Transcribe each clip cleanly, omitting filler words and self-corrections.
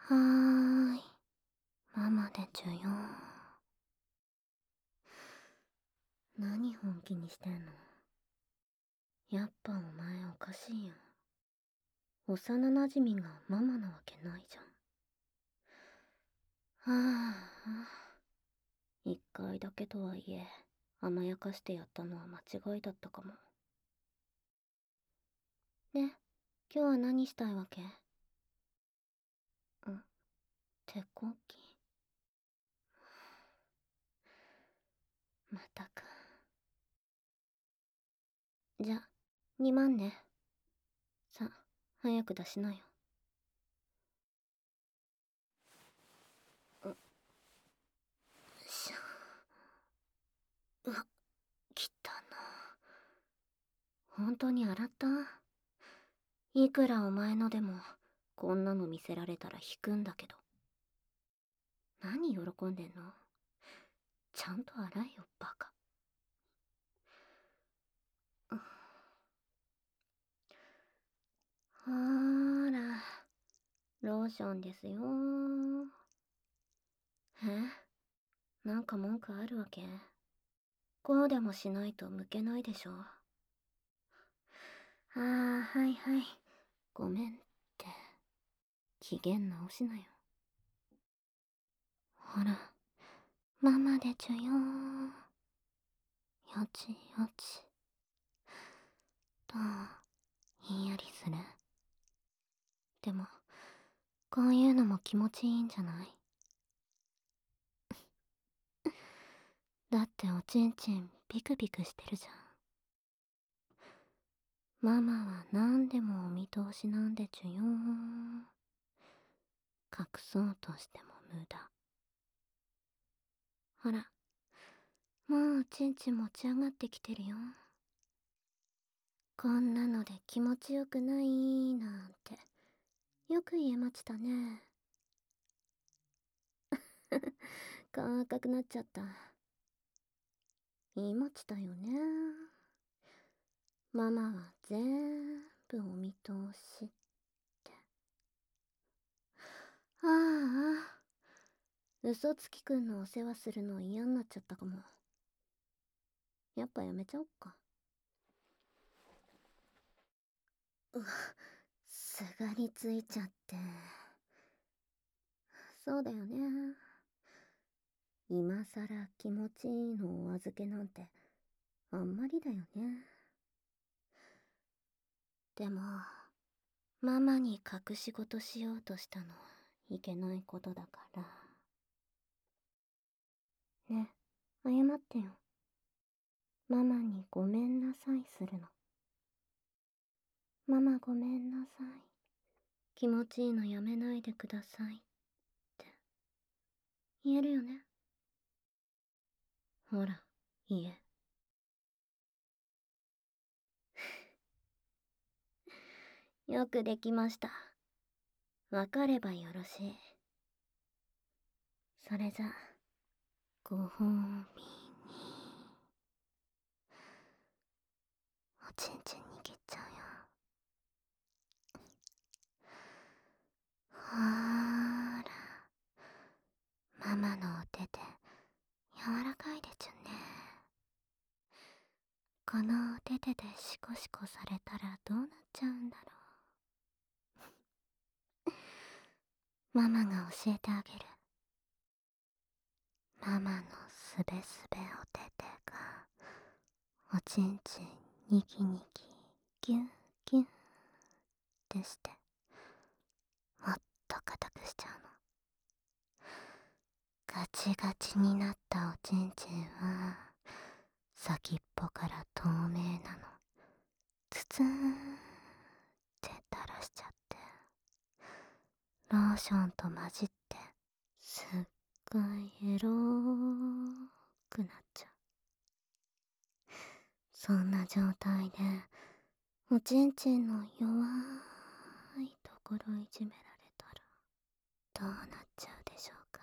はーい、ママでちゅよ。何本気にしてんの？やっぱお前おかしいよ。幼馴染がママなわけないじゃん。はあ、一回だけとはいえ、甘やかしてやったのは間違いだったかも。で、今日は何したいわけ？手こき。またか。じゃ、2万ね。さ、早く出しなよ。しゃ。うわ、汚な。本当に洗った？いくらお前のでも、こんなの見せられたら引くんだけど。何喜んでんの？ちゃんと洗えよ、バカ。ほーら、ローションですよー。なんか文句あるわけ？こうでもしないと向けないでしょ。はいはい。ごめんって。機嫌直しなよ。ほら、ママでちゅよー。よちよち。どう？ひんやりする？でも、こういうのも気持ちいいんじゃない？だっておちんちんビクビクしてるじゃん。ママは何でもお見通しなんでちゅよー。隠そうとしても無駄。ほら、もうおちんちん持ち上がってきてるよ。こんなので気持ちよくないなんて、よく言えましたね。顔赤くなっちゃった。言いましたよね。ママは全部お見通しって。ああ、嘘つきくんのお世話するの嫌になっちゃったかも。やっぱやめちゃおっか。うわ、すがりついちゃって。そうだよね。今さら気持ちいいのお預けなんてあんまりだよね。でも、ママに隠し事しようとしたのはいけないことだから。ね、謝ってよ。ママにごめんなさいするの。ママごめんなさい。気持ちいいのやめないでくださいって言えるよね。ほら、言え。よくできました。わかればよろしい。それじゃ、ご褒美に。おちんちん握っちゃうよ。ほーら、ママのお手で柔らかいでちゅね。このお手でシコシコされたらどうなっちゃうんだろう。ママが教えてあげる。ママのすべすべお手手がおちんちんニキニキギュンギュンってしてもっと硬くしちゃうの。ガチガチになったおちんちんは先っぽから透明なの。ツツーンって垂らしちゃってローションと混じってすっごいエローくなっちゃう。そんな状態でおちんちんの弱いところいじめられたらどうなっちゃうでしょうか。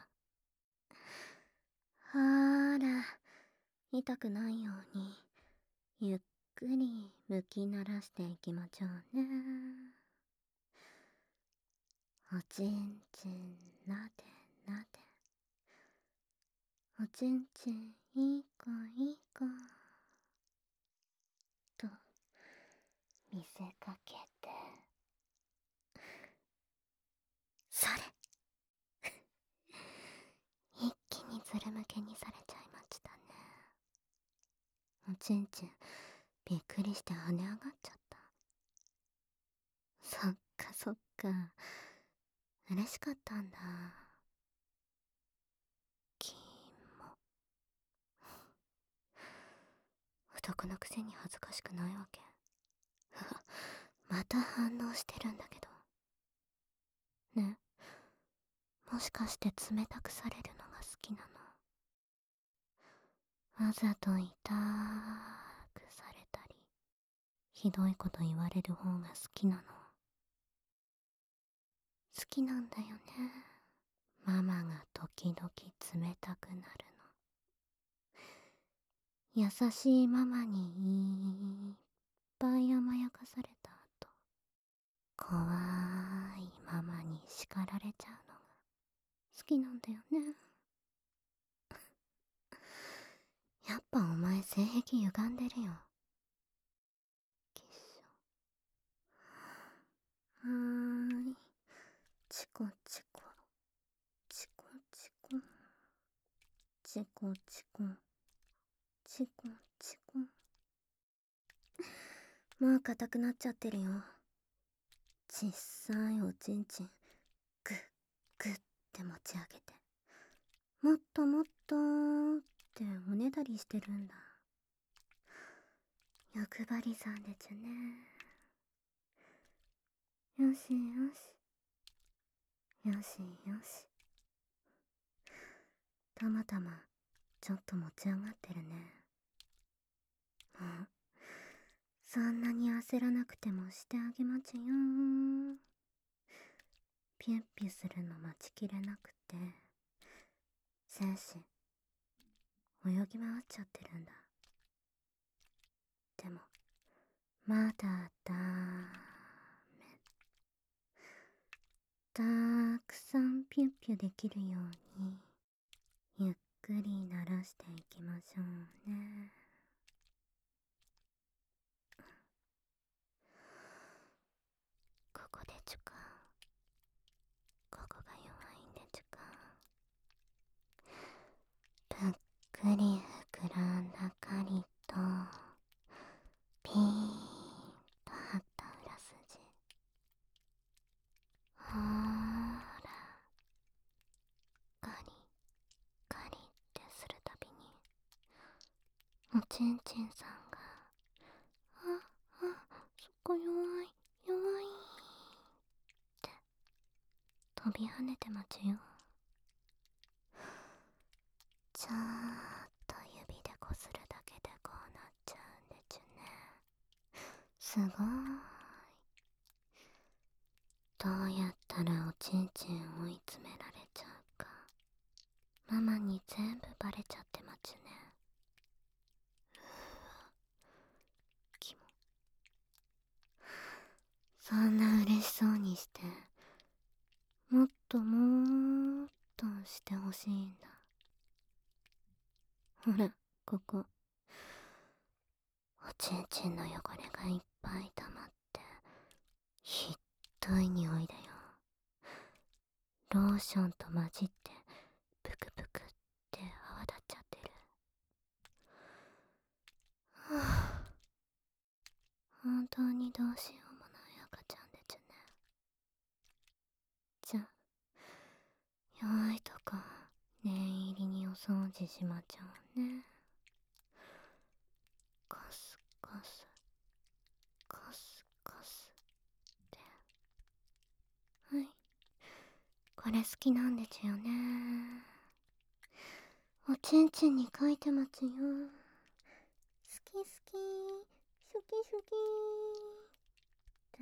ほーら、痛くないようにゆっくり向き慣らしていきましょうね。 おちんちんなでなで、おちんちんいい子いい子と見せかけて、それ一気にズル向けにされちゃいましたね。おちんちんびっくりして跳ね上がっちゃった。そっかそっか、嬉しかったんだ。キモ。男のくせに恥ずかしくないわけ。また反応してるんだけど。ね、もしかして冷たくされるのが好きなの？わざと痛くされたり、ひどいこと言われる方が好きなの？好きなんだよね。ママが時々冷たくなるの。優しいママにいっぱい甘やかされた後、怖いママに叱られちゃうのが好きなんだよね。やっぱお前性癖歪んでるよ。きっしょ。はーい。チコチコ。チコチコ。チコチコ。チコチコ。もう硬くなっちゃってるよ。小さいおちんちん、グッグッって持ち上げて、もっともっとーっておねだりしてるんだ。欲張りさんでちゅね。よしよし。よしよし。たまたま、ちょっと持ち上がってるね。もう、そんなに焦らなくてもしてあげまちゅよー。ピュッピュするの待ちきれなくて、精子、泳ぎ回っちゃってるんだ。でも、まだダメ。たくさんピュッピュできるように、ゆっくり慣らしていきましょうね。ここでちゅか。ここが弱いんでちゅか。ぷっくり膨らんだかりと、ピーンと張った裏筋。ほーら、カリカリってするたびに、おちんちんさんが、そこ弱い、弱いって飛び跳ねてまちゅよ。ちょーっと指でこするだけでこうなっちゃうんでちゅね。すごーい。どうやったらおちんちん追い詰められちゃうか、ママに全部バレちゃってまちゅね。キモ。そんな嬉しそうにして、もっともーっとしてほしいんだ。ほら、ここ。おちんちんの汚れがいっぱい溜まって、ひっどい匂いだよ。ローションと混じって、ぷくぷくって泡立っちゃってる。はぁ、本当にどうしようもない赤ちゃんでちゅね。じゃ、弱いとこ、念入りにお掃除しまちゃうね。コスコス、コスコスって。はい。これ好きなんでちゅよね。おちんちんに書いてまちゅよ。好き好き、シュキシュキーって。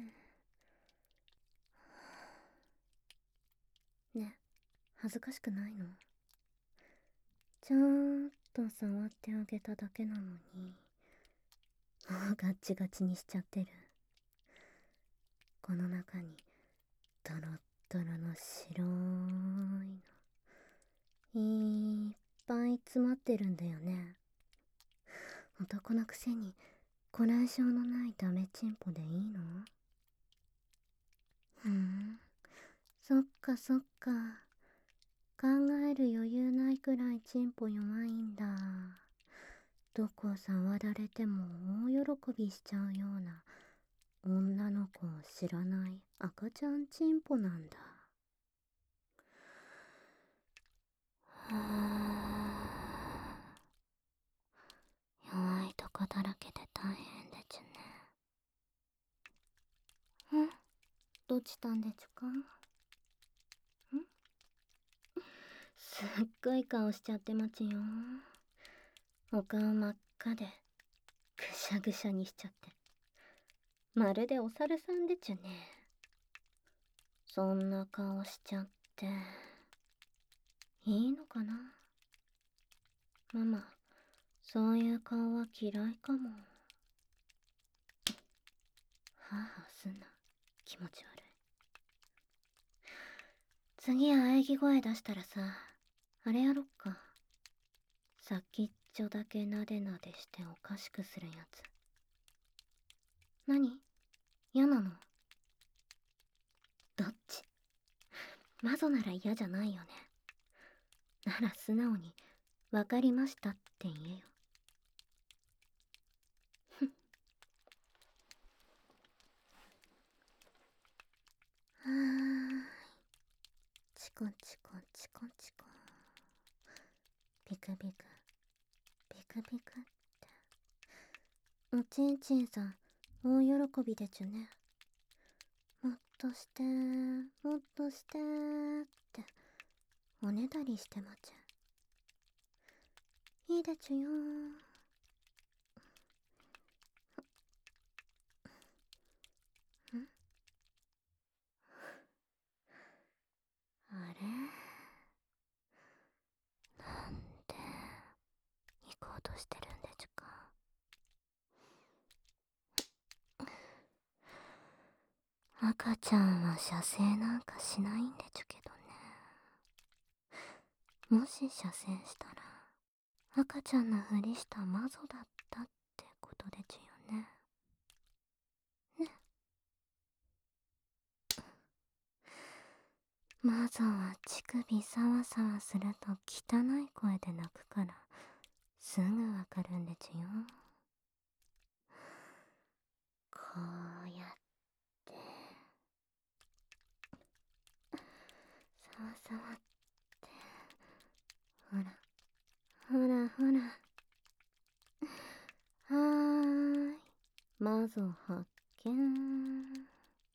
ね、恥ずかしくないの？ちょーっと触ってあげただけなのに、もうガッチガチにしちゃってる。この中にドロットロの白いのいっぱい詰まってるんだよね。男のくせにこらえ性のないダメチンポでいいの？そっかそっか。考える余裕ないくらいチンポ弱いんだ。どこ触られても大喜びしちゃうような女の子を知らない赤ちゃんチンポなんだ。弱いとこだらけで大変でちゅね。どっちたんでちゅか？すっごい顔しちゃってまちよ。お顔真っ赤でぐしゃぐしゃにしちゃって、まるでお猿さんでちゅね。そんな顔しちゃっていいのかな？ママ、そういう顔は嫌いかも。はあすんな、気持ち悪い。次喘ぎ声出したらさ、あれやろっか。先っちょだけなでなでしておかしくするやつ。何？嫌なの？どっち？マゾなら嫌じゃないよね。なら素直に分かりましたって言えよ。はーい。チコチコチコチコ。ピクピクピクピクって。おちんちんさん大喜びでちゅね。もっとしてもっとしてっておねだりしてまちゅ。いいでちゅよ。あれ、なんで行こうとしてるんでちゅか？赤ちゃんは射精なんかしないんでちゅけどね。もし射精したら赤ちゃんのふりしたマゾだったってことでちゅよね。ね。マゾは乳首サワサワすると汚い声で泣くからすぐわかるんでちゅよ。こうやってサワサワってほらほらほら。はーい、マゾ発見。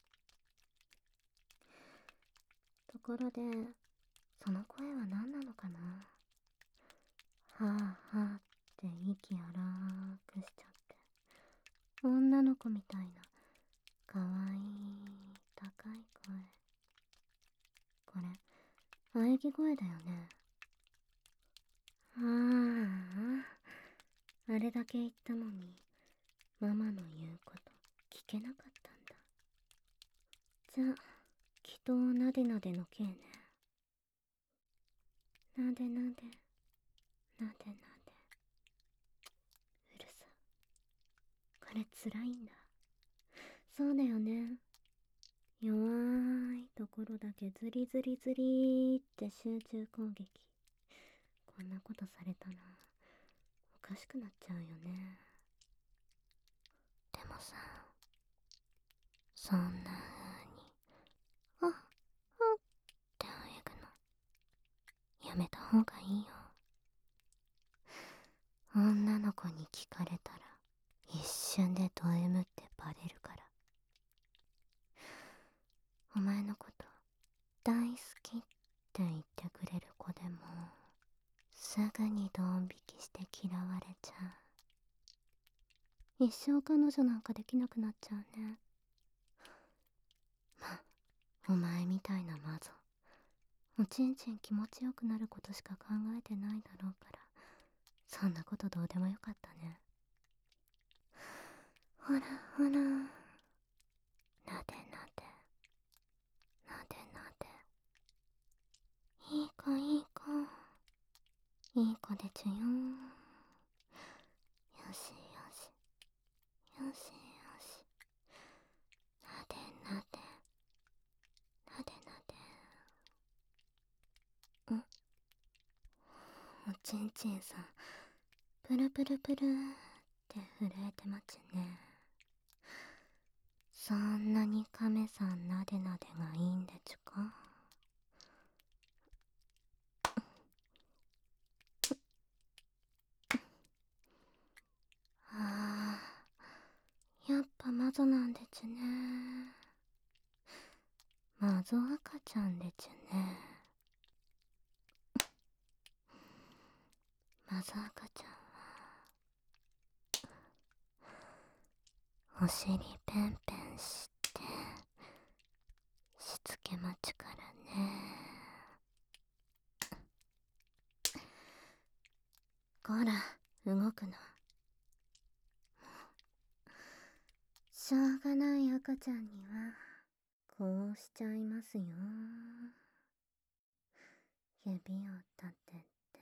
ところでその声は何なのかな？はあはあって息荒くしちゃって女の子みたいなかわいい高い声。これ喘ぎ声だよね。ああ、あれだけ言ったのにママの言うこと聞けなかったんだ。じゃあきっとなでなでの刑ね。なでなでなでなで。うるさ、これつらいんだ。そうだよね。弱いところだけズリズリズリって集中攻撃。こんなことされたらおかしくなっちゃうよね。でもさ、そんな風にあっあってあえぐのやめた方がいいよ。女の子に聞かれたら一瞬でド M ってバレるから。お前のこと大好きって言ってくれる子でもすぐにドン引きして嫌われちゃう。一生彼女なんかできなくなっちゃうね。ま、お前みたいなマゾおちんちん気持ちよくなることしか考えてないだろうからそんなことどうでもよかったね。ほらほら、なでなでなでなで。 いい子でちゅよ。よしよし。よしよし。なでなで。なでなで。おちんちんさん、プルプルプルって震えてまちね。そんなに亀さんなでなでがいいんでちゅか。ああ、やっぱ魔女なんでちゅね。魔女赤ちゃんでちゅね。魔女赤ちゃんはお尻ペンペンしてしつけまちゅからね。こら動くな。しょうがない赤ちゃんにはこうしちゃいますよ。指を立てて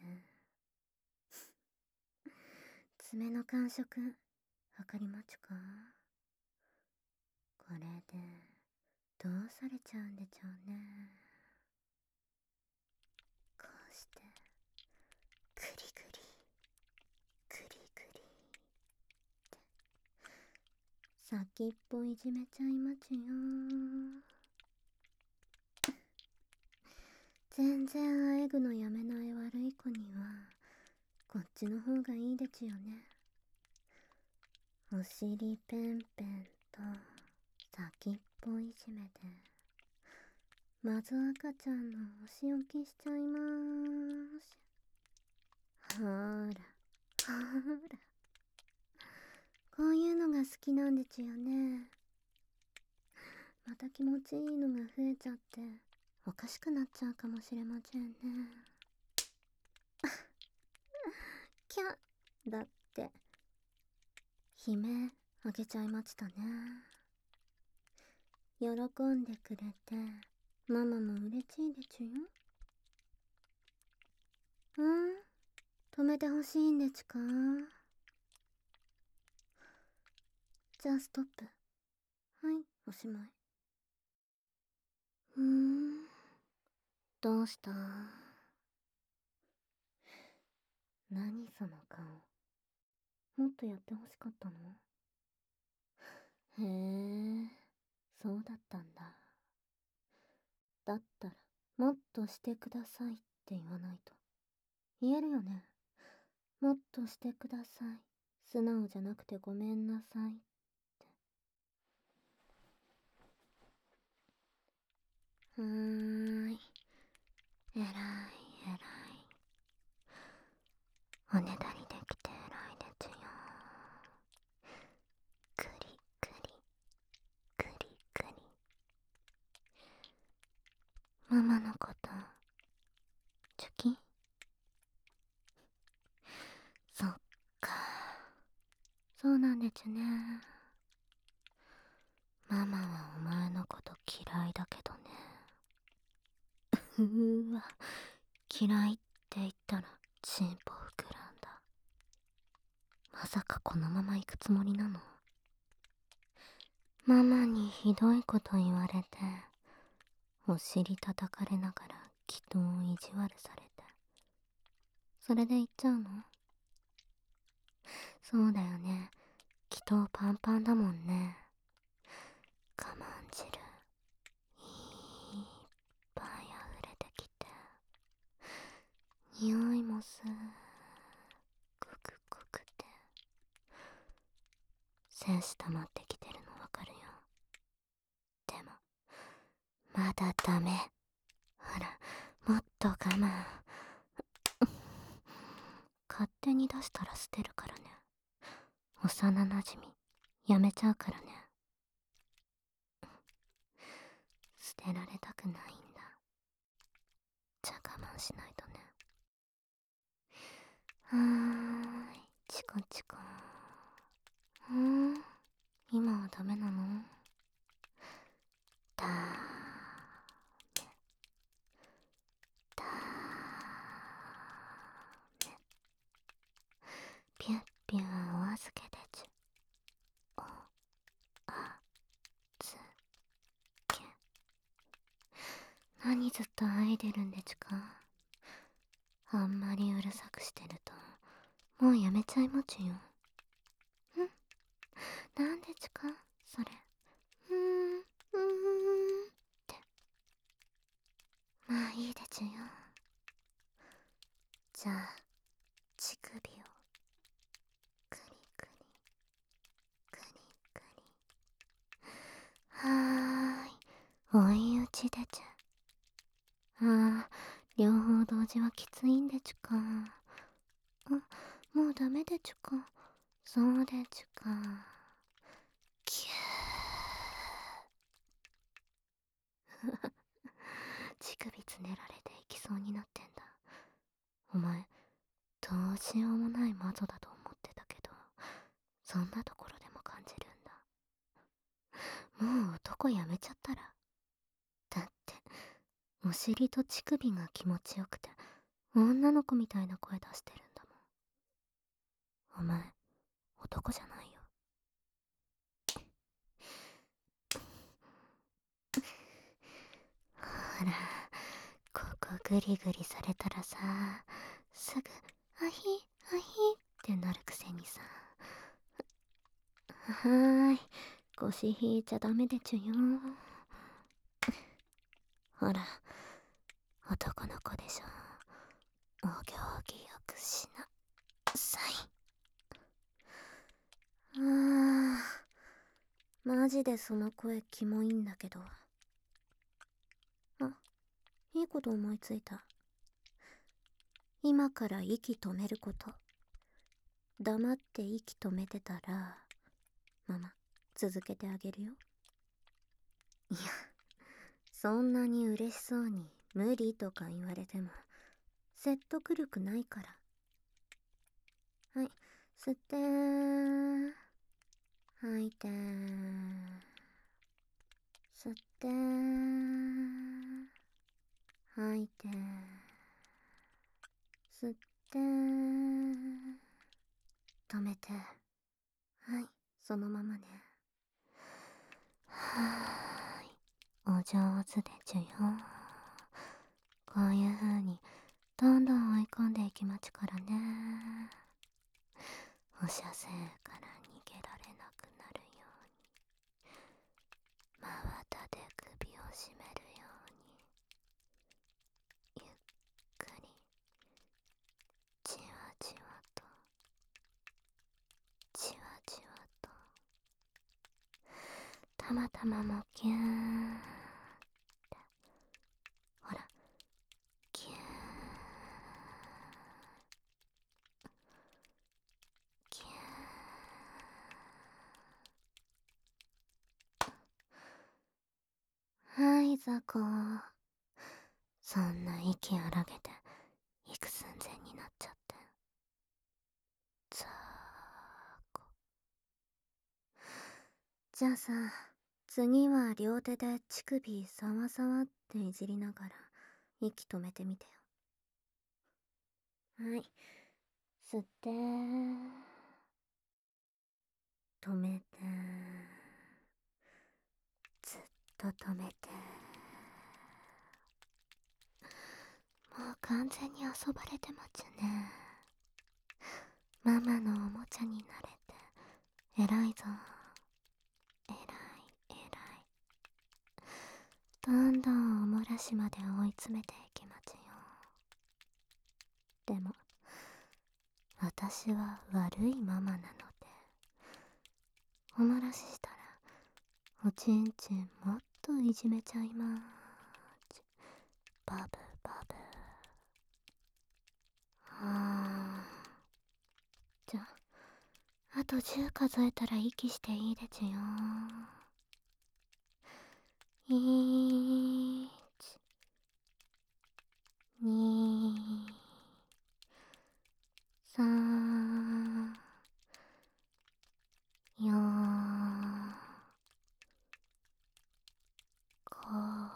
爪の感触測りまちゅか。これでどうされちゃうんでちょうね。こうしてグリグリグリグリって先っぽいじめちゃいまちゅよ。全然あえぐのやめない悪い子にはこっちの方がいいでちゅよね。お尻ペンペンと先っぽいじめでまず赤ちゃんのお仕置きしちゃいまーす。ほーらほーら、こういうのが好きなんでちゅよね。また気持ちいいのが増えちゃっておかしくなっちゃうかもしれませんね。キャだって悲鳴あげちゃいましたね。喜んでくれてママも嬉しいでちゅよ。止めてほしいんでちゅか。じゃあストップ。はい、おしまい。どうした？何その顔。もっとやってほしかったの？へえ、そうだったんだ。だったら、もっとしてくださいって言わないと。言えるよね。もっとしてください。素直じゃなくてごめんなさいって。えらいえらい。おねだりできて偉いでちゅよ。くりくりくりくり。ママのことチュキ。そっか、そうなんでちゅね。ママはお前のこと嫌いだけどね。うーわ、嫌いって言ったらチンポ膨らんだ。まさかこのまま行くつもりなの？ママにひどいこと言われてお尻叩かれながら祈祷を意地悪されて、それで行っちゃうの？そうだよね、祈祷パンパンだもんね。我慢汁いっぱい溢れてきて、匂いもすごく濃くて、精子溜まってきてるのわかるよ。でもまだダメ。ほら、もっと我慢。勝手に出したら捨てるからね。幼なじみやめちゃうからね。捨てられたくないんだ。じゃあ我慢しないとね。はーい、チコチコ。今はダメなの？だーめだーめ。 何ずっとあいでるんでちゅか。あんまりうるさくしてるともうやめちゃいまちゅよ。ん、なんでちゅかそれ。ってまあいいでちゅよ。じゃあ乳首をクリクリクリクリ。はーい、追い打ちでちゅ。ああ、両方同時はきついんでちゅか。もうダメでちゅか。そうでちゅか。キュー。乳首つねられていきそうになってんだ。お前、どうしようもない魔女だと思ってたけど、そんなところでも感じるんだ。もう男やめちゃったら。だって、お尻と乳首が気持ちよくて、女の子みたいな声出してるんだもん。お前、男じゃないよ。ほら、ここグリグリされたらさ、すぐ、アヒ、アヒってなるくせにさ。はーい、腰引いちゃダメでちゅよ。ほら、男の子でしょ。お行儀よくしなさい。マジでその声キモいんだけど。あ、いいこと思いついた。今から息止めること。黙って息止めてたら、ママ、続けてあげるよ。いや、そんなに嬉しそうに無理とか言われても、説得力ないから。はい、吸ってー。吐いてー。吸ってー。吐いてー。吸ってー。止めて。はい、そのままね。はーい、お上手でちゅよ。こういう風にどんどん追い込んでいきまちからね。放射線から逃げられなくなるように、真綿で首を絞めるように、ゆっくりじわじわとじわじわと、たまたまもキューンって、ほら、キューンキューン。はい、ザコ。そんな息荒げて行く寸前になっちゃって。ザーコ。じゃあさ、次は両手で乳首サワサワっていじりながら息止めてみてよ。はい、吸ってー。止めてー。ずっと止めてー。もう完全に遊ばれてまちゅね。ママのおもちゃになれて偉いぞ。偉い偉い。どんどんおもらしまで追い詰めていきまちよ。でも私は悪いママなので、おもらししたらおちんちんもっといじめちゃいまーち。バブバブ。じゃあと10数えたら息していいでちゅよ。1、2、3、4、5、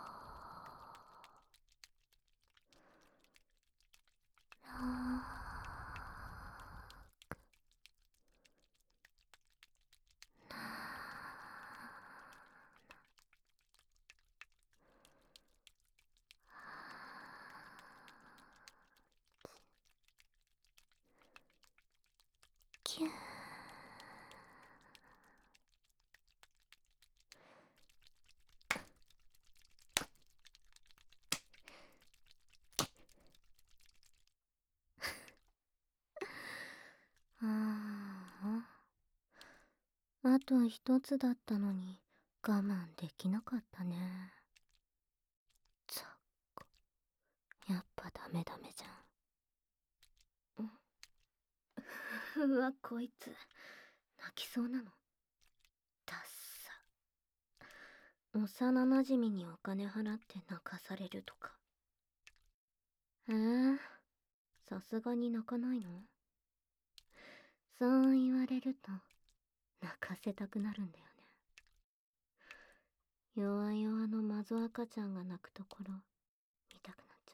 と一つだったのに我慢できなかったね。ざっこ。やっぱダメじゃん。うわ、こいつ泣きそうなの。ダッサ。幼なじみにお金払って泣かされるとか。さすがに泣かないの？そう言われると泣かせたくなるんだよね。弱々のマゾ赤ちゃんが泣くところ見たくなっちゃった。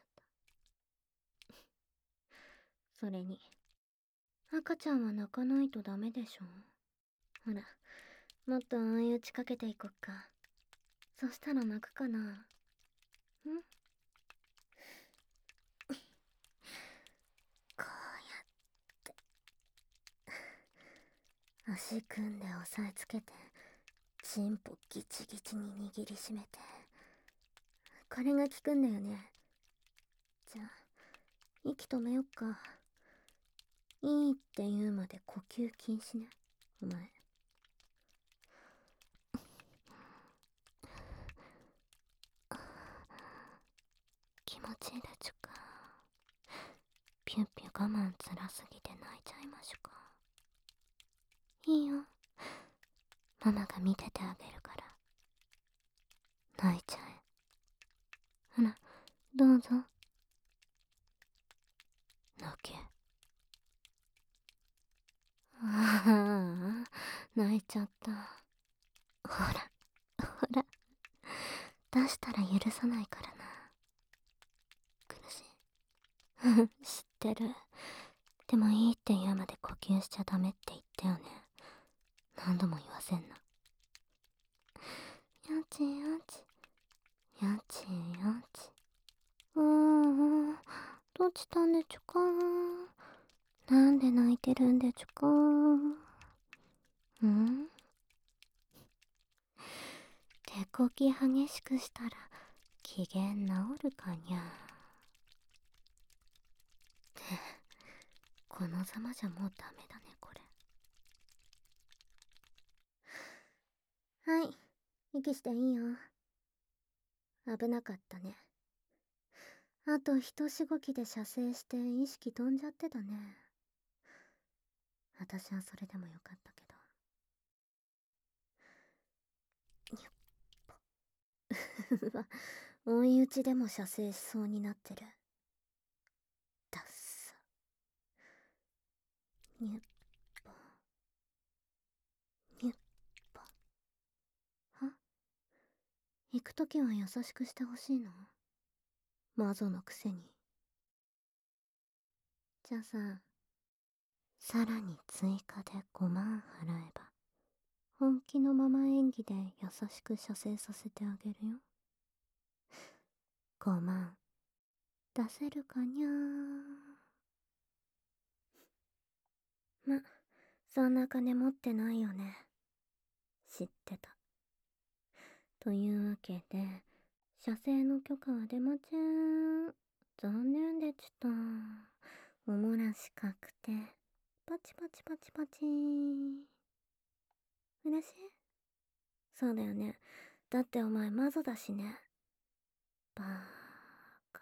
それに赤ちゃんは泣かないとダメでしょ。ほら、もっと追い打ちかけていこっか。そしたら泣くかな。ん？こうやって足組んで押さえつけてチンポギチギチに握りしめて、これが効くんだよね。じゃあ息止めよっか。いいって言うまで呼吸禁止ね、お前。気持ちいいでちゅか。ピュッピュ我慢つらすぎて泣いちゃいましゅか。いいよ、ママが見ててあげるから。泣いちゃえ。ほら、どうぞ。泣け。ああ、泣いちゃった。ほら、ほら、出したら許さないからな。苦しい。知ってる。でもいいって言うまで呼吸しちゃダメって言ったよね。何度も言わせんな。やちやち。やちやち。どうしたんでちゅか。なんで泣いてるんでちゅか。手こき激しくしたら機嫌治るかにゃ。ってこのざまじゃもうダメだね、これ。はい、息していいよ。危なかったね。あと一しごきで射精して意識飛んじゃってたね。私はそれでもよかったけど。にゅっぽ。うわ、追い打ちでも射精しそうになってる。ダッサ。にゅっぽ。にゅっぽ。は？行くときは優しくしてほしいの？マゾのくせに。じゃあさ、さらに追加で5万払えば、本気のまま演技で優しく射精させてあげるよ。5万、出せるかにゃー。ま、そんな金持ってないよね。知ってた。というわけで、射精の許可は出ません。残念でした。おもらし確定。パチパチパチパチー。嬉しい？そうだよね。だってお前マゾだしね。バーカ。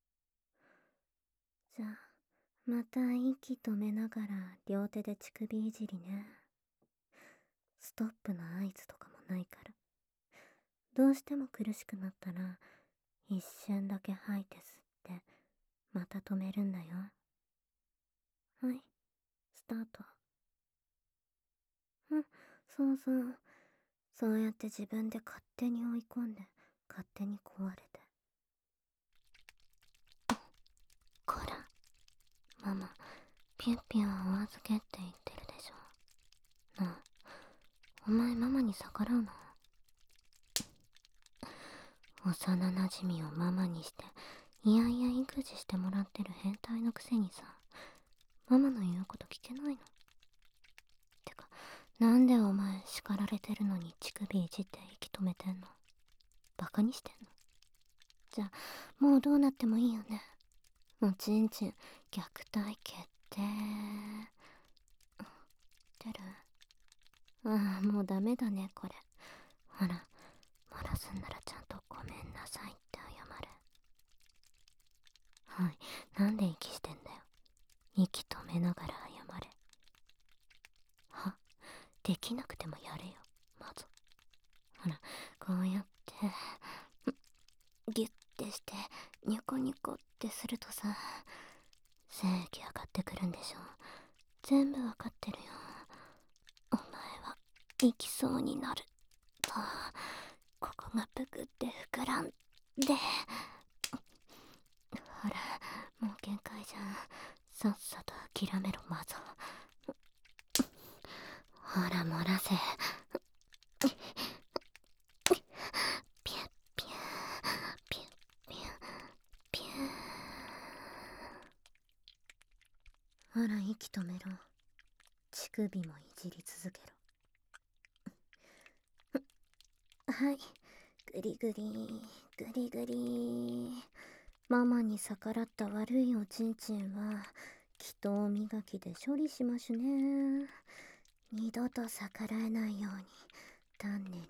じゃあ、また息止めながら両手で乳首いじりね。ストップの合図とかもないから。どうしても苦しくなったら、一瞬だけ吐いて吸って、また止めるんだよ。はい、スタート。そうそう。そうやって自分で勝手に追い込んで、勝手に壊れて。こら、ママ、ピュッピュはお預けって言ってるでしょ。なあ、お前ママに逆らうの？幼なじみをママにして、いやいや育児してもらってる変態のくせにさ、ママの言うこと聞けないの？てか、なんでお前叱られてるのに乳首いじって息止めてんの？バカにしてんの？じゃあ、もうどうなってもいいよね。おちんちん、虐待決定。出る？ ああ、もうダメだね、これ。ほら、漏らすんならちゃんとごめんなさいって謝れ。はい、なんで息してんだよ。息止めながら謝れ。は、できなくてもやれよ、まず。ほら、こうやって、ギュッてして、ニコニコってするとさ、精液上がってくるんでしょ。全部わかってるよ。お前は、生きそうになる。と、ここがぷくって膨らんで、ほら、もう限界じゃん。さっさと諦めろ、マゾ。ほら、漏らせ。ピュッピュー、ピュッピュー、ピュー。ほら、息止めろ。乳首もいじり続けろ。はい。グリグリ、グリグリ。ママに逆らった悪いおちんちんは、祈祷磨きで処理しましゅね。二度と逆らえないように、丹念に。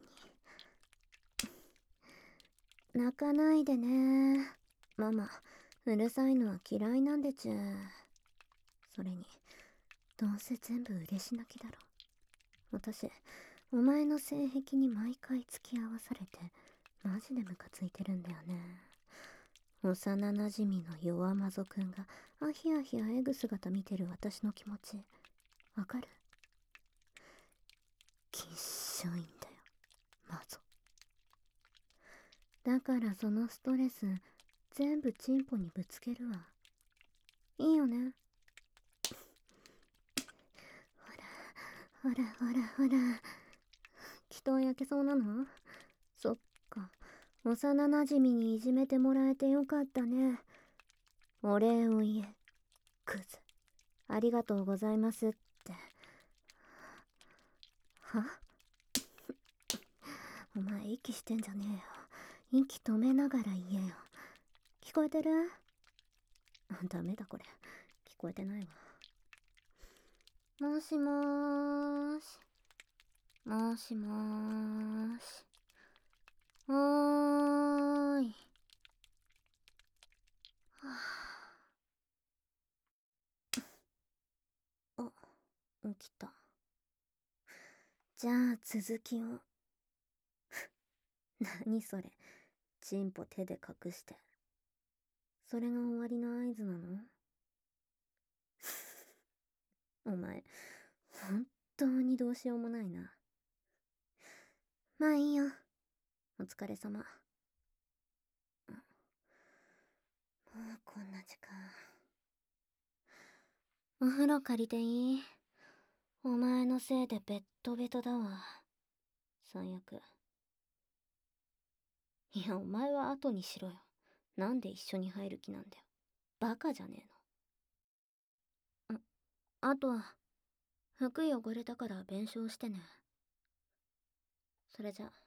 泣かないでね。ママ、うるさいのは嫌いなんでちゅ。それに、どうせ全部嬉し泣きだろ。私、お前の性癖に毎回付き合わされて、マジでムカついてるんだよね。幼馴染の弱魔族くんがアヒアヒアえぐ姿見てる私の気持ち、わかる？きっしょいんだよ、マゾ。だからそのストレス、全部チンポにぶつけるわ。いいよね。ほら、ほら、ほら、ほら。祈祷焼けそうなの？そっか。幼馴染にいじめてもらえてよかったね。お礼を言え、クズ。ありがとうございますって。は？お前息してんじゃねえよ。息止めながら言えよ。聞こえてる？ダメだこれ。聞こえてないわ。もしもーし。もしもーし。おーい。はあ、起きた。じゃあ続きを。何それ。チンポ手で隠して。それが終わりの合図なの？お前、本当にどうしようもないな。まあいいよ。お疲れ様。もうこんな時間。お風呂借りていい？お前のせいでベッドベトだわ。最悪。いや、お前は後にしろよ。なんで一緒に入る気なんだよ。バカじゃねえの。あとは、服汚れたから弁償してね。それじゃ。